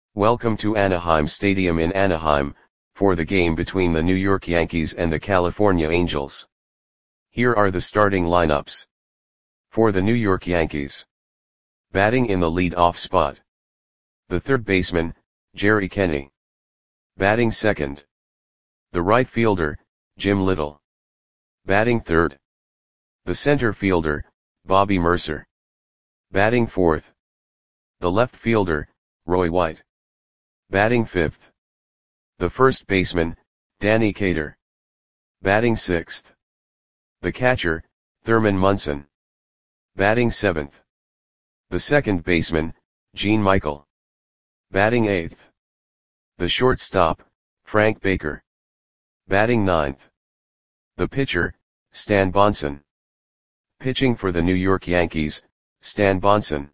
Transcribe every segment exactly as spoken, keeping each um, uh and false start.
Welcome to Anaheim Stadium in Anaheim, for the game between the New York Yankees and the California Angels. Here are the starting lineups. For the New York Yankees. Batting in the lead-off spot. The third baseman, Jerry Kenney. Batting second. The right fielder, Jim Little. Batting third. The center fielder, Bobby Murcer. Batting fourth. The left fielder, Roy White. Batting fifth. The first baseman, Danny Cater. Batting sixth. The catcher, Thurman Munson. Batting seventh. The second baseman, Gene Michael. Batting eighth. The shortstop, Frank Baker. Batting ninth. The pitcher, Stan Bonson. Pitching for the New York Yankees, Stan Bonson.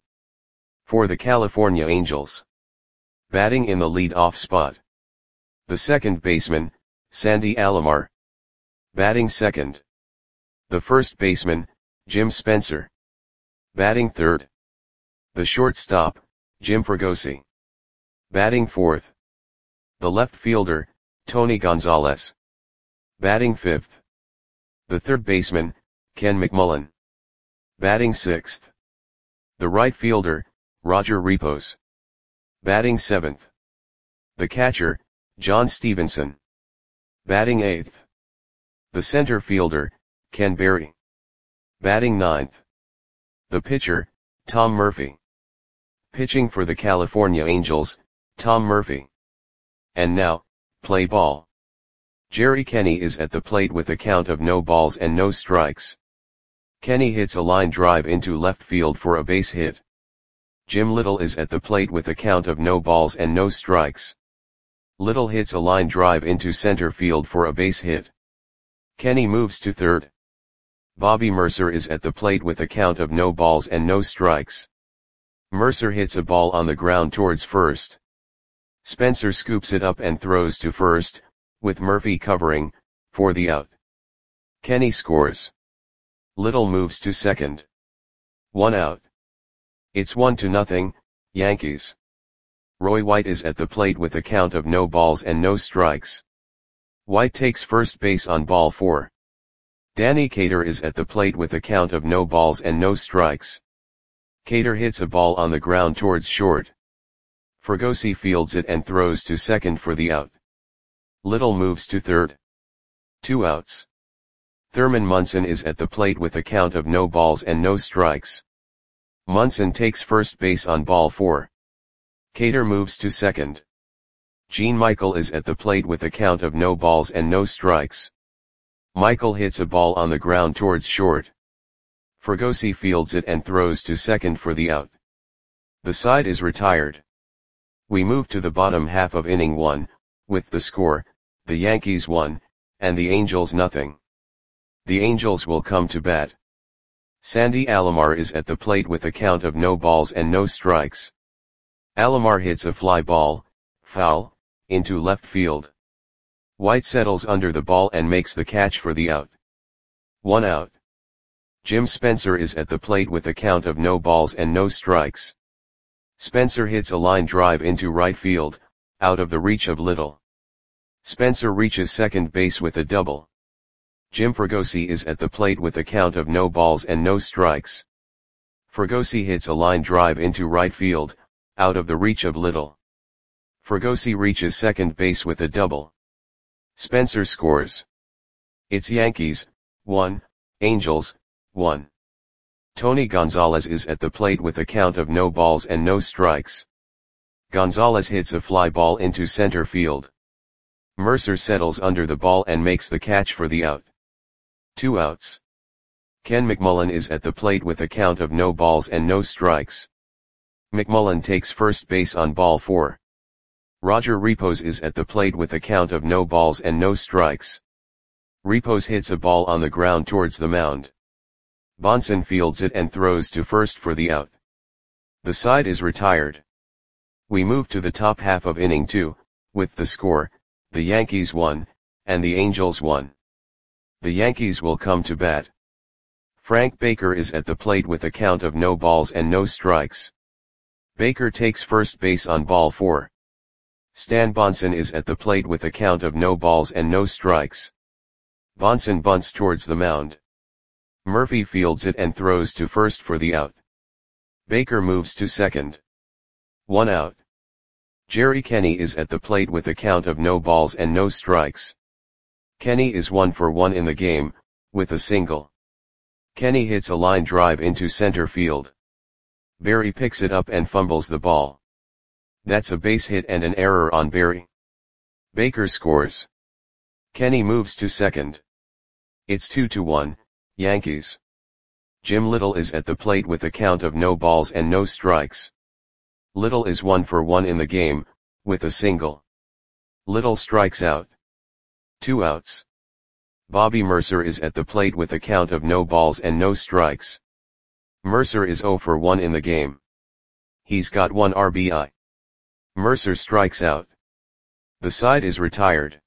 For the California Angels. Batting in the lead-off spot. The second baseman, Sandy Alomar. Batting second. The first baseman, Jim Spencer. Batting third. The shortstop, Jim Fregosi. Batting fourth. The left fielder, Tony Gonzalez. Batting fifth. The third baseman, Ken McMullen. Batting sixth. The right fielder, Roger Repos. Batting seventh. The catcher, John Stevenson. Batting eighth. The center fielder, Ken Berry. Batting ninth. The pitcher, Tom Murphy. Pitching for the California Angels, Tom Murphy. And now, play ball. Jerry Kenney is at the plate with a count of no balls and no strikes. Kenney hits a line drive into left field for a base hit. Jim Little is at the plate with a count of no balls and no strikes. Little hits a line drive into center field for a base hit. Kenney moves to third. Bobby Murcer is at the plate with a count of no balls and no strikes. Murcer hits a ball on the ground towards first. Spencer scoops it up and throws to first, with Murphy covering, for the out. Kenney scores. Little moves to second. One out. It's one to nothing, Yankees. Roy White is at the plate with a count of no balls and no strikes. White takes first base on ball four. Danny Cater is at the plate with a count of no balls and no strikes. Cater hits a ball on the ground towards short. Fregosi fields it and throws to second for the out. Little moves to third. Two outs. Thurman Munson is at the plate with a count of no balls and no strikes. Munson takes first base on ball four. Cater moves to second. Gene Michael is at the plate with a count of no balls and no strikes. Michael hits a ball on the ground towards short. Fregosi fields it and throws to second for the out. The side is retired. We move to the bottom half of inning one, with the score, the Yankees one, and the Angels nothing. The Angels will come to bat. Sandy Alomar is at the plate with a count of no balls and no strikes. Alomar hits a fly ball, foul, into left field. White settles under the ball and makes the catch for the out. One out. Jim Spencer is at the plate with a count of no balls and no strikes. Spencer hits a line drive into right field, out of the reach of Little. Spencer reaches second base with a double. Jim Fregosi is at the plate with a count of no balls and no strikes. Fregosi hits a line drive into right field, out of the reach of Little. Fregosi reaches second base with a double. Spencer scores. It's Yankees, one, Angels, one. Tony Gonzalez is at the plate with a count of no balls and no strikes. Gonzalez hits a fly ball into center field. Murcer settles under the ball and makes the catch for the out. Two outs. Ken McMullen is at the plate with a count of no balls and no strikes. McMullen takes first base on ball four. Roger Repos is at the plate with a count of no balls and no strikes. Repos hits a ball on the ground towards the mound. Bonson fields it and throws to first for the out. The side is retired. We move to the top half of inning two, with the score, the Yankees one, and the Angels one. The Yankees will come to bat. Frank Baker is at the plate with a count of no balls and no strikes. Baker takes first base on ball four. Stan Bonson is at the plate with a count of no balls and no strikes. Bonson bunts towards the mound. Murphy fields it and throws to first for the out. Baker moves to second. One out. Jerry Kenny is at the plate with a count of no balls and no strikes. Kenny is one for one in the game, with a single. Kenny hits a line drive into center field. Barry picks it up and fumbles the ball. That's a base hit and an error on Barry. Baker scores. Kenny moves to second. It's two to one, Yankees. Jim Little is at the plate with a count of no balls and no strikes. Little is one for one in the game, with a single. Little strikes out. Two outs. Bobby Mercer is at the plate with a count of no balls and no strikes. Mercer is zero for one in the game. He's got one R B I. Mercer strikes out. The side is retired.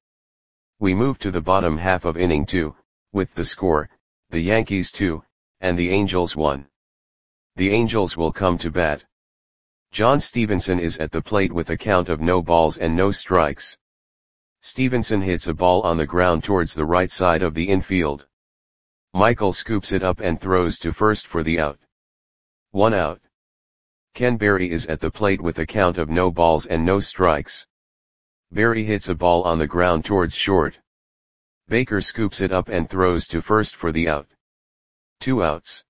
We move to the bottom half of inning two, with the score, the Yankees two, and the Angels one. The Angels will come to bat. John Stevenson is at the plate with a count of no balls and no strikes. Stevenson hits a ball on the ground towards the right side of the infield. Michael scoops it up and throws to first for the out. One out. Ken Berry is at the plate with a count of no balls and no strikes. Berry hits a ball on the ground towards short. Baker scoops it up and throws to first for the out. Two outs.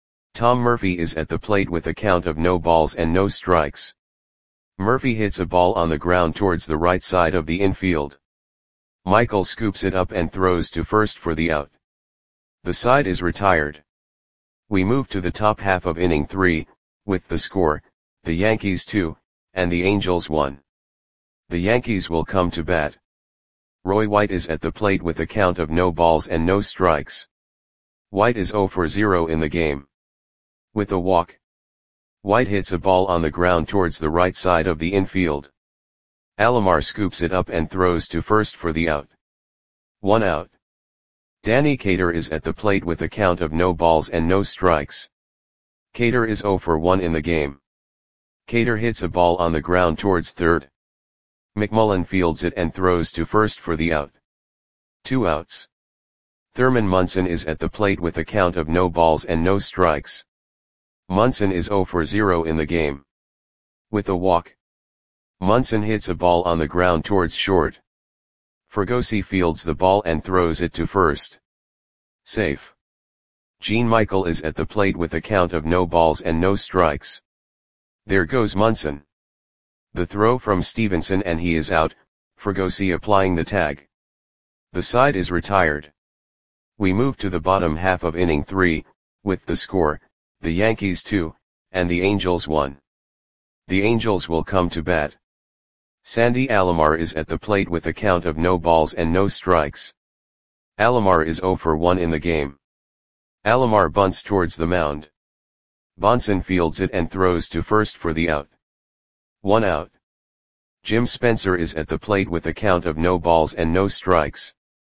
Tom Murphy is at the plate with a count of no balls and no strikes. Murphy hits a ball on the ground towards the right side of the infield. Michael scoops it up and throws to first for the out. The side is retired. We move to the top half of inning three, with the score, the Yankees two, and the Angels one. The Yankees will come to bat. Roy White is at the plate with a count of no balls and no strikes. White is zero for zero in the game. With a walk. White hits a ball on the ground towards the right side of the infield. Alomar scoops it up and throws to first for the out. One out. Danny Cater is at the plate with a count of no balls and no strikes. Cater is zero for one in the game. Cater hits a ball on the ground towards third. McMullen fields it and throws to first for the out. Two outs. Thurman Munson is at the plate with a count of no balls and no strikes. Munson is zero for zero in the game. With a walk. Munson hits a ball on the ground towards short. Fregosi fields the ball and throws it to first. Safe. Gene Michael is at the plate with a count of no balls and no strikes. There goes Munson. The throw from Stevenson and he is out, Fregosi applying the tag. The side is retired. We move to the bottom half of inning three, with the score, the Yankees two, and the Angels one. The Angels will come to bat. Sandy Alomar is at the plate with a count of no balls and no strikes. Alomar is zero for one in the game. Alomar bunts towards the mound. Bonson fields it and throws to first for the out. One out. Jim Spencer is at the plate with a count of no balls and no strikes.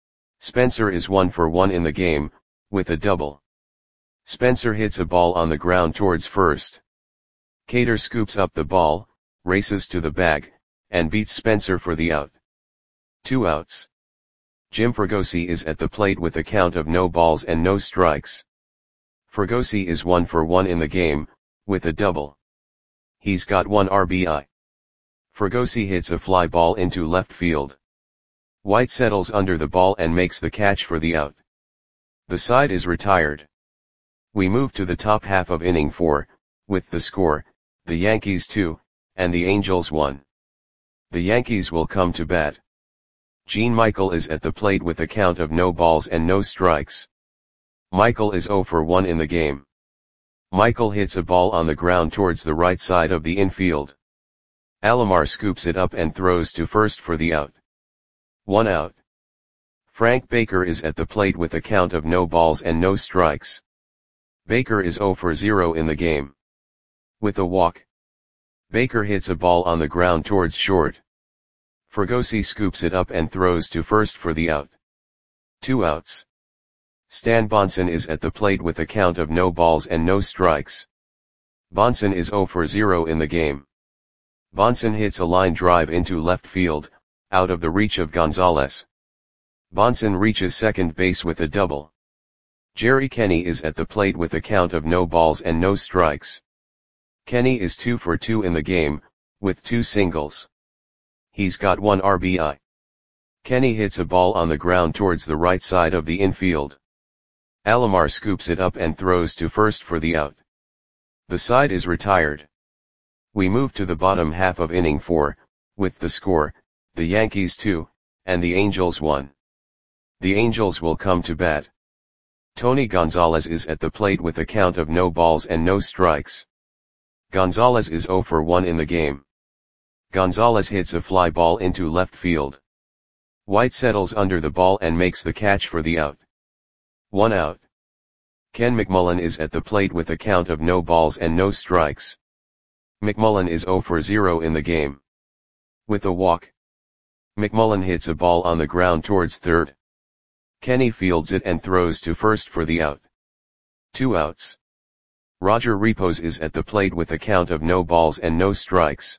Spencer is one for one in the game, with a double. Spencer hits a ball on the ground towards first. Cater scoops up the ball, races to the bag, and beats Spencer for the out. Two outs. Jim Fregosi is at the plate with a count of no balls and no strikes. Fregosi is one for one in the game, with a double. He's got one R B I. Fregosi hits a fly ball into left field. White settles under the ball and makes the catch for the out. The side is retired. We move to the top half of inning four, with the score, the Yankees two, and the Angels one. The Yankees will come to bat. Gene Michael is at the plate with a count of no balls and no strikes. Michael is zero for one in the game. Michael hits a ball on the ground towards the right side of the infield. Alomar scoops it up and throws to first for the out. One out. Frank Baker is at the plate with a count of no balls and no strikes. Baker is zero for zero in the game. With a walk. Baker hits a ball on the ground towards short. Fregosi scoops it up and throws to first for the out. Two outs. Stan Bonson is at the plate with a count of no balls and no strikes. Bonson is zero for zero in the game. Bonson hits a line drive into left field, out of the reach of Gonzalez. Bonson reaches second base with a double. Jerry Kenny is at the plate with a count of no balls and no strikes. Kenny is two for two in the game, with two singles. He's got one R B I. Kenny hits a ball on the ground towards the right side of the infield. Alomar scoops it up and throws to first for the out. The side is retired. We move to the bottom half of inning four, with the score, the Yankees two, and the Angels one. The Angels will come to bat. Tony Gonzalez is at the plate with a count of no balls and no strikes. Gonzalez is zero for one in the game. Gonzalez hits a fly ball into left field. White settles under the ball and makes the catch for the out. One out. Ken McMullen is at the plate with a count of no balls and no strikes. McMullen is zero for zero in the game. With a walk, McMullen hits a ball on the ground towards third. Kenny fields it and throws to first for the out. Two outs. Roger Repos is at the plate with a count of no balls and no strikes.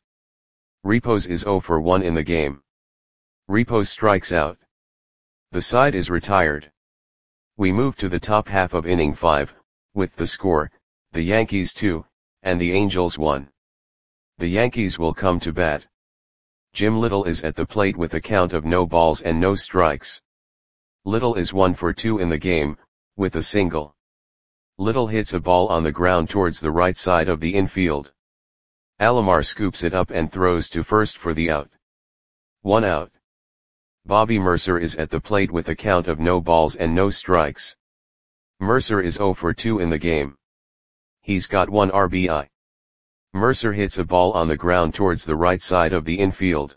Repos is zero for one in the game. Repos strikes out. The side is retired. We move to the top half of inning five, with the score, the Yankees two, and the Angels one. The Yankees will come to bat. Jim Little is at the plate with a count of no balls and no strikes. Little is one for two in the game, with a single. Little hits a ball on the ground towards the right side of the infield. Alomar scoops it up and throws to first for the out. One out. Bobby Mercer is at the plate with a count of no balls and no strikes. Mercer is zero for two in the game. He's got one R B I. Mercer hits a ball on the ground towards the right side of the infield.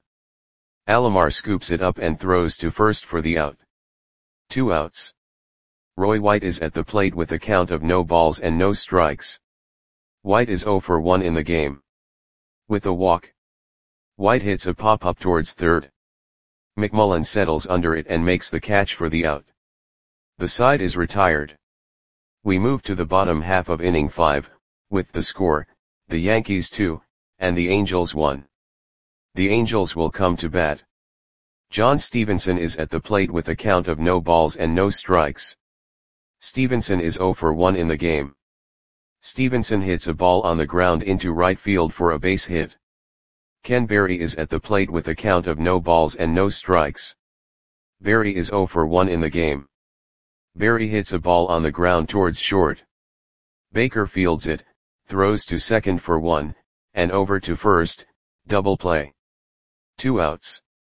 Alomar scoops it up and throws to first for the out. Two outs. Roy White is at the plate with a count of no balls and no strikes. White is zero for one in the game. With a walk, White hits a pop-up towards third. McMullen settles under it and makes the catch for the out. The side is retired. We move to the bottom half of inning five, with the score, the Yankees two, and the Angels one. The Angels will come to bat. John Stevenson is at the plate with a count of no balls and no strikes. Stevenson is zero for one in the game. Stevenson hits a ball on the ground into right field for a base hit. Ken Berry is at the plate with a count of no balls and no strikes. Berry is zero for one in the game. Berry hits a ball on the ground towards short. Baker fields it, throws to second for one, and over to first, double play. Two outs.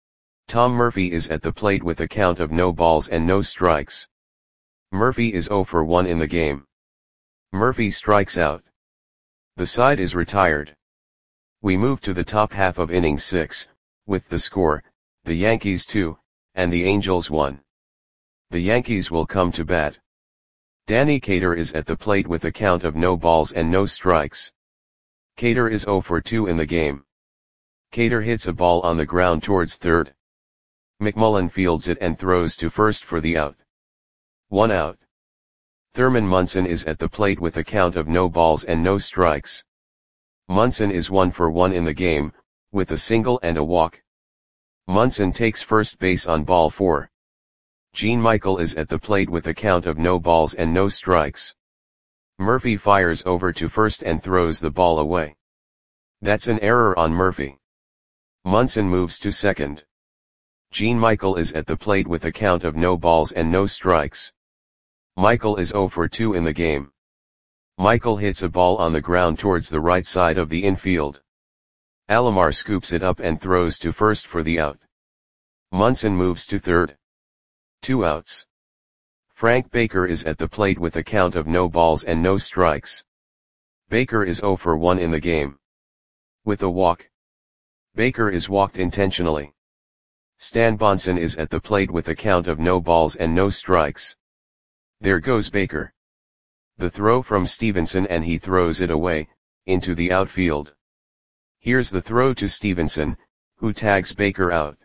Tom Murphy is at the plate with a count of no balls and no strikes. Murphy is zero for one in the game. Murphy strikes out. The side is retired. We move to the top half of inning six, with the score, the Yankees two, and the Angels one. The Yankees will come to bat. Danny Cater is at the plate with a count of no balls and no strikes. Cater is zero for two in the game. Cater hits a ball on the ground towards third. McMullen fields it and throws to first for the out. One out. Thurman Munson is at the plate with a count of no balls and no strikes. Munson is one for one in the game, with a single and a walk. Munson takes first base on ball four. Gene Michael is at the plate with a count of no balls and no strikes. Murphy fires over to first and throws the ball away. That's an error on Murphy. Munson moves to second. Gene Michael is at the plate with a count of no balls and no strikes. Michael is zero for two in the game. Michael hits a ball on the ground towards the right side of the infield. Alomar scoops it up and throws to first for the out. Munson moves to third. Two outs. Frank Baker is at the plate with a count of no balls and no strikes. Baker is zero for one in the game. With a walk, Baker is walked intentionally. Stan Bonson is at the plate with a count of no balls and no strikes. There goes Baker. The throw from Stevenson and he throws it away, into the outfield. Here's the throw to Stevenson, who tags Baker out.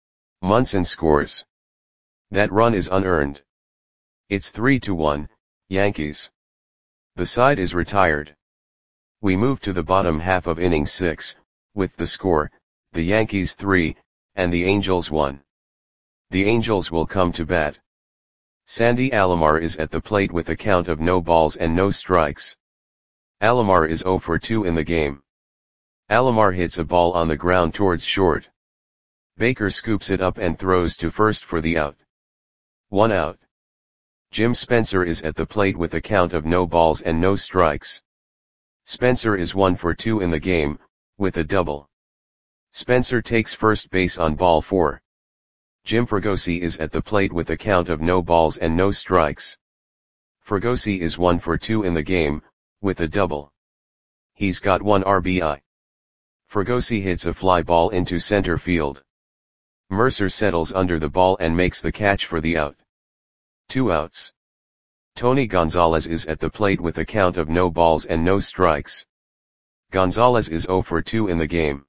Munson scores. That run is unearned. It's three to one, Yankees. The side is retired. We move to the bottom half of inning six, with the score, the Yankees three, and the Angels one. The Angels will come to bat. Sandy Alomar is at the plate with a count of no balls and no strikes. Alomar is zero for two in the game. Alomar hits a ball on the ground towards short. Baker scoops it up and throws to first for the out. One out. Jim Spencer is at the plate with a count of no balls and no strikes. Spencer is one for two in the game, with a double. Spencer takes first base on ball four. Jim Fregosi is at the plate with a count of no balls and no strikes. Fregosi is one for two in the game, with a double. He's got one R B I. Fregosi hits a fly ball into center field. Mercer settles under the ball and makes the catch for the out. Two outs. Tony Gonzalez is at the plate with a count of no balls and no strikes. Gonzalez is zero for two in the game.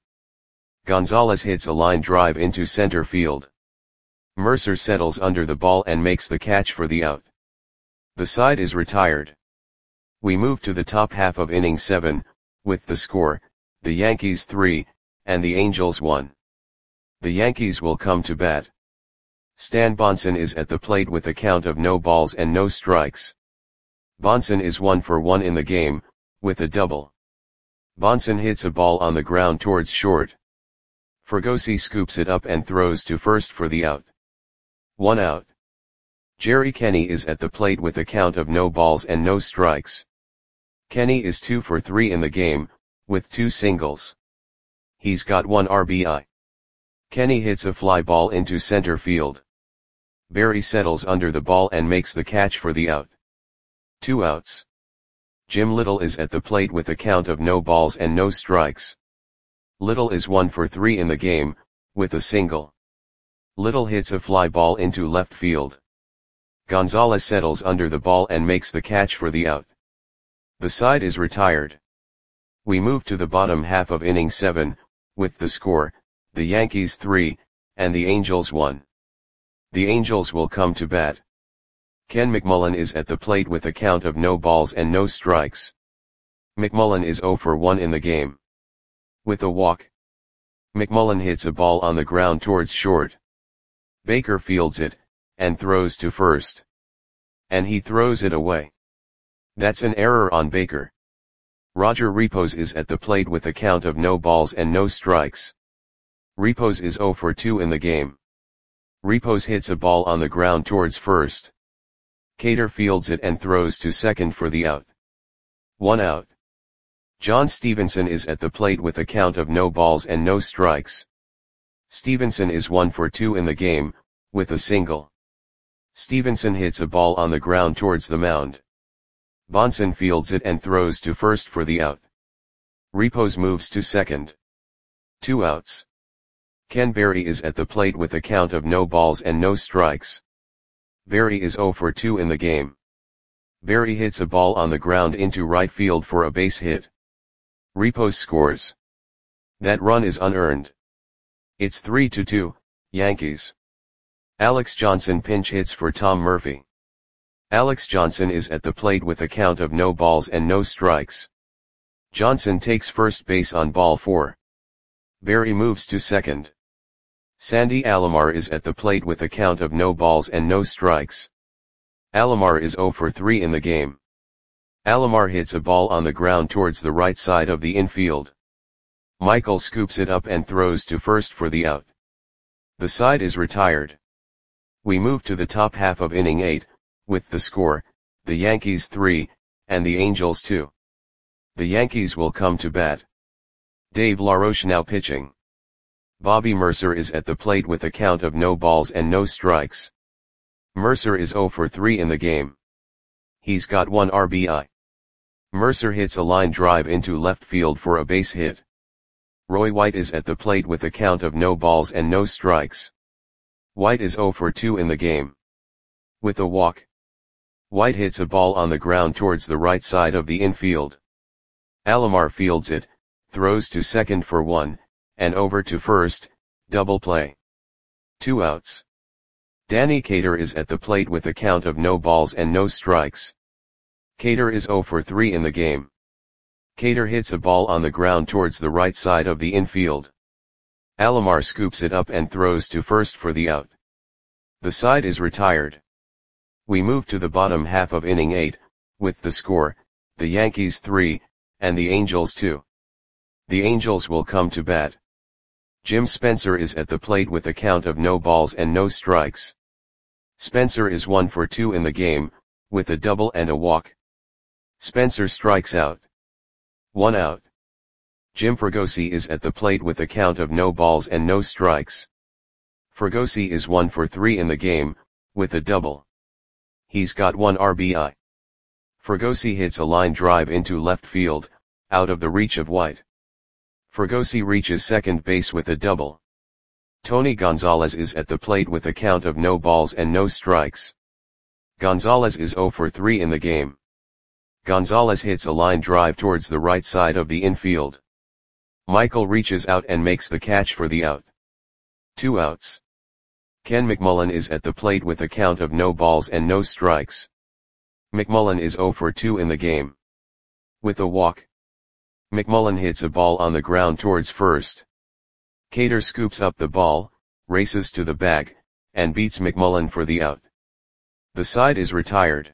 Gonzalez hits a line drive into center field. Mercer settles under the ball and makes the catch for the out. The side is retired. We move to the top half of inning seven, with the score, the Yankees three, and the Angels one. The Yankees will come to bat. Stan Bonson is at the plate with a count of no balls and no strikes. Bonson is one for one in the game, with a double. Bonson hits a ball on the ground towards short. Fregosi scoops it up and throws to first for the out. One out. Jerry Kenny is at the plate with a count of no balls and no strikes. Kenny is two for three in the game, with two singles. He's got one R B I. Kenny hits a fly ball into center field. Barry settles under the ball and makes the catch for the out. Two outs. Jim Little is at the plate with a count of no balls and no strikes. Little is one for three in the game, with a single. Little hits a fly ball into left field. Gonzalez settles under the ball and makes the catch for the out. The side is retired. We move to the bottom half of inning seven, with the score, the Yankees three, and the Angels one. The Angels will come to bat. Ken McMullen is at the plate with a count of no balls and no strikes. McMullen is zero for one in the game. With a walk. McMullen hits a ball on the ground towards short. Baker fields it, and throws to first. And he throws it away. That's an error on Baker. Roger Repos is at the plate with a count of no balls and no strikes. Repos is zero for two in the game. Repos hits a ball on the ground towards first. Cater fields it and throws to second for the out. One out. John Stevenson is at the plate with a count of no balls and no strikes. Stevenson is one for two in the game, with a single. Stevenson hits a ball on the ground towards the mound. Bonson fields it and throws to first for the out. Repos moves to second. Two outs. Ken Berry is at the plate with a count of no balls and no strikes. Berry is zero for two in the game. Berry hits a ball on the ground into right field for a base hit. Repos scores. That run is unearned. It's three to two, Yankees. Alex Johnson pinch hits for Tom Murphy. Alex Johnson is at the plate with a count of no balls and no strikes. Johnson takes first base on ball four. Berry moves to second. Sandy Alomar is at the plate with a count of no balls and no strikes. Alomar is zero for three in the game. Alomar hits a ball on the ground towards the right side of the infield. Michael scoops it up and throws to first for the out. The side is retired. We move to the top half of inning eight, with the score, the Yankees three, and the Angels two. The Yankees will come to bat. Dave LaRoche now pitching. Bobby Mercer is at the plate with a count of no balls and no strikes. Mercer is zero for three in the game. He's got one R B I. Mercer hits a line drive into left field for a base hit. Roy White is at the plate with a count of no balls and no strikes. White is zero for two in the game. With a walk. White hits a ball on the ground towards the right side of the infield. Alomar fields it, throws to second for one, and over to first, double play. Two outs. Danny Cater is at the plate with a count of no balls and no strikes. Cater is zero for three in the game. Cater hits a ball on the ground towards the right side of the infield. Alomar scoops it up and throws to first for the out. The side is retired. We move to the bottom half of inning eight, with the score, the Yankees three, and the Angels two. The Angels will come to bat. Jim Spencer is at the plate with a count of no balls and no strikes. Spencer is one for two in the game, with a double and a walk. Spencer strikes out. One out. Jim Fregosi is at the plate with a count of no balls and no strikes. Fregosi is one for three in the game, with a double. He's got one R B I. Fregosi hits a line drive into left field, out of the reach of White. Fregosi reaches second base with a double. Tony Gonzalez is at the plate with a count of no balls and no strikes. Gonzalez is zero for three in the game. Gonzalez hits a line drive towards the right side of the infield. Michael reaches out and makes the catch for the out. Two outs. Ken McMullen is at the plate with a count of no balls and no strikes. McMullen is zero for two in the game. With a walk. McMullen hits a ball on the ground towards first. Cater scoops up the ball, races to the bag, and beats McMullen for the out. The side is retired.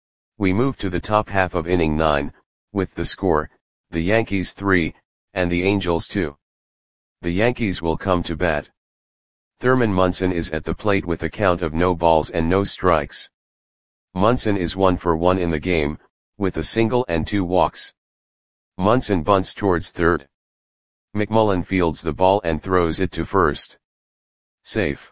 We move to the top half of inning nine, with the score, the Yankees three, and the Angels two. The Yankees will come to bat. Thurman Munson is at the plate with a count of no balls and no strikes. Munson is one for one in the game, with a single and two walks. Munson bunts towards third. McMullen fields the ball and throws it to first. Safe.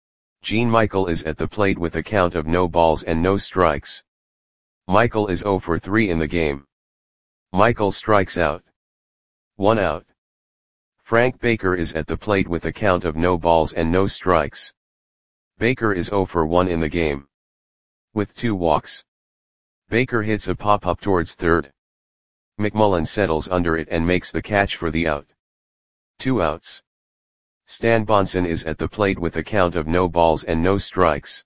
Gene Michael is at the plate with a count of no balls and no strikes. Michael is zero for three in the game. Michael strikes out. One out. Frank Baker is at the plate with a count of no balls and no strikes. Baker is zero for one in the game. With two walks. Baker hits a pop-up towards third. McMullen settles under it and makes the catch for the out. Two outs. Stan Bonson is at the plate with a count of no balls and no strikes.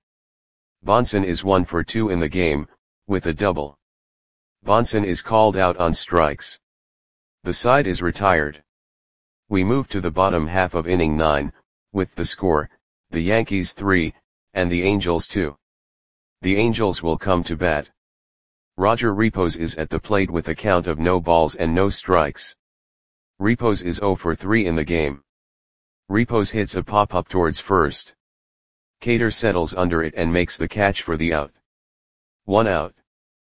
Bonson is one for two in the game, with a double. Bonson is called out on strikes. The side is retired. We move to the bottom half of inning nine, with the score, the Yankees three, and the Angels two. The Angels will come to bat. Roger Repos is at the plate with a count of no balls and no strikes. Repos is zero for three in the game. Repos hits a pop-up towards first. Cater settles under it and makes the catch for the out. One out.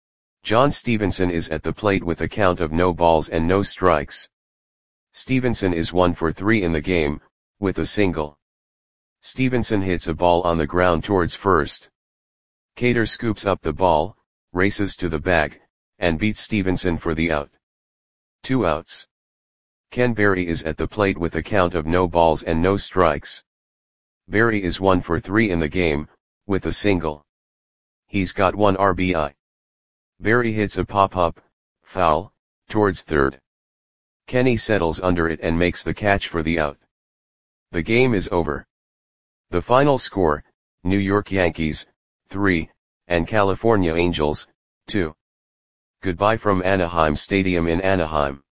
John Stevenson is at the plate with a count of no balls and no strikes. Stevenson is one for three in the game, with a single. Stevenson hits a ball on the ground towards first. Cater scoops up the ball, races to the bag, and beats Stevenson for the out. Two outs. Ken Berry is at the plate with a count of no balls and no strikes. Berry is one for three in the game, with a single. He's got one R B I. Berry hits a pop-up, foul, towards third. Kenny settles under it and makes the catch for the out. The game is over. The final score, New York Yankees, three, and California Angels, two. Goodbye from Anaheim Stadium in Anaheim.